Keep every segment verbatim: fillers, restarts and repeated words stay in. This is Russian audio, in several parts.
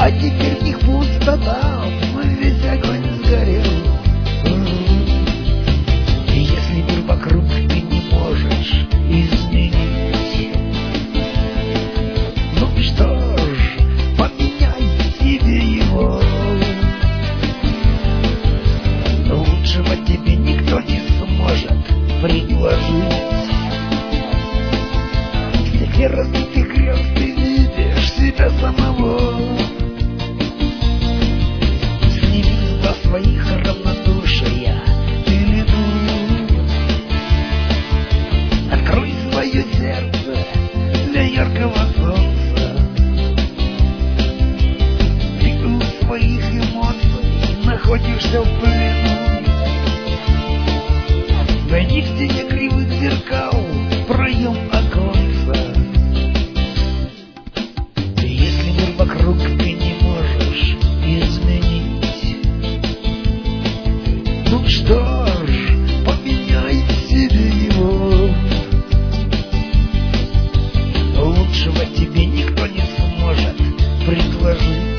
А теперь в них пустота, весь огонь сгорел. И если мир вокруг ты не можешь изменить, ну что ж, поменяй себе его. Лучшего тебе никто не сможет предложить. В стекле разбитых грез ты видишь себя самого. Сними с глаз своих равнодушия пелену. Открой свое сердце для яркого солнца. Ты у своих эмоций находишься в плену. Найди в стене кривых зеркал проем оконца. И если мир вокруг ты не можешь изменить, ну что ж, поменяй себе его. Лучшего тебе никто не сможет предложить.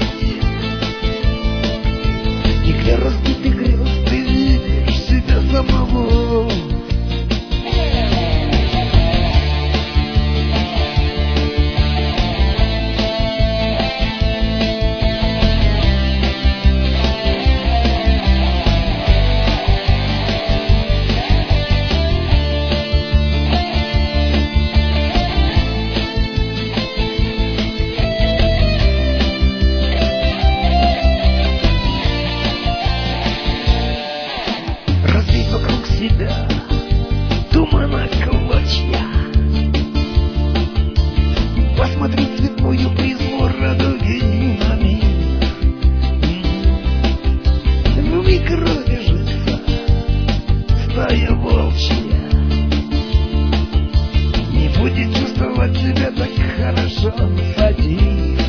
В стекле разбитых грез ты видишь себя самого. Разбей вокруг себя тумана клочья. Посмотри цветную призму радуги на мир. В миг разбежится стая волчья. Не будет чувствовать себя так хорошо сатир.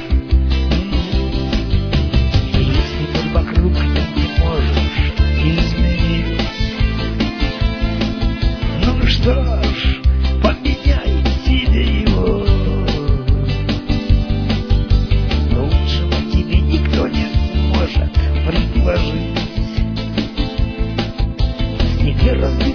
И если мир вокруг ты не можешь изменить, ну что ж, поменяй себе его. Лучшего тебе никто не сможет предложить. В стекле разбитых